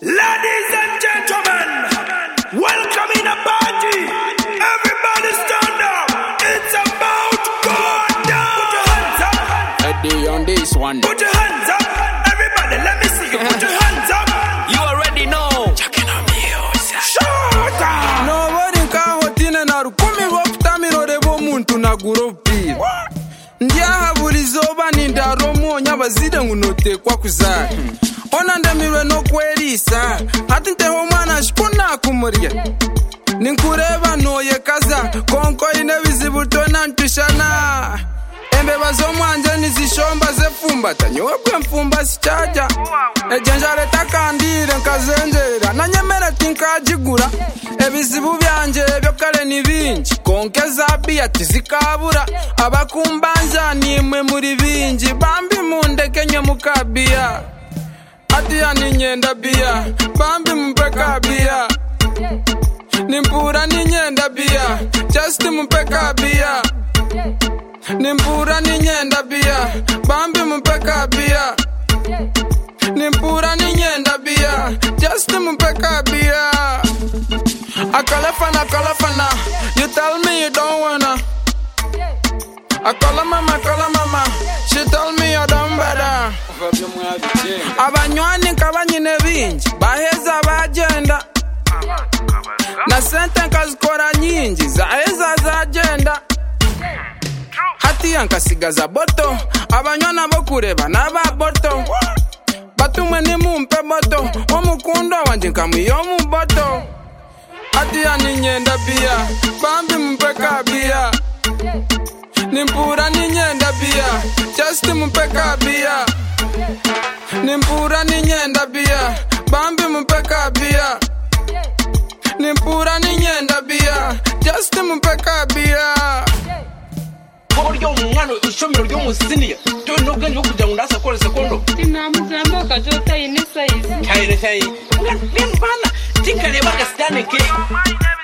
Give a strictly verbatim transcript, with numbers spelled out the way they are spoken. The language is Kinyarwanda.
Ladies and gentlemen, welcome in a party. Everybody stand up. It's about to go down. Put your hands up. Eddie on this one. Put your hands up. Everybody, let me see you. Put your hands up. You already know. Shut up. Nobody can hold in and out. Come here, up, Tamiro, the woman to Naguropi. Ndiaha bulizoba ninda romo nyabazide ngunote kwa kuzaa. Ona ndemire no kwerisa. Atinte homana shkuna kumuria. Ninkureba noye kaza. Konko ine vizibuto nantushana. Embe bazo mwanje nizishomba zefumba. Tanyowe mfumba sichaja. Ejenjare takandire nkazenjera. Nanyemere tinkajigura. Ebizibu byanje byokale ni bingi. Konkeza bia tizikabura. Abakumbanja nimwe muri bingi. Bambi mundeke nye mukabia. Atia ninyenda bia. Bambi mpeka bia. Nimpura ninyenda bia. Just mpeka bia. Nimpura ninyenda bia. Bambi mpeka bia. Nimpura ninyenda bia. Just mpeka bia. Akalafana, akalafana. You tell me you don't wanna. Akala mama, akala mama. She told me you don't better. Abanywani kabanyine bingi. Baheza bagenda. Na sente nkazikora nyingi. Zaheza zagenda. Hati yankasigaza boto. Abanywana bo kureba naba boto. Batumwe ni mumpe boto. Omukundo wanje nkamuyo mu boto. Hati ya ninyenda bia. Bambi mpeka bia. Nimpura ninyenda bia. Just mpeka bia. Nimpura ninyenda bia. Bambi mpeka bia. Nimpura ninyenda bia. Just mpeka bia. Oryo mwana ishomero ryo musiniya. To no ganje kuja ngasa kore sekondo. Tinamuzamba kajota ine size. Kaire sai. Ngani bana tinka leba gasidane ke.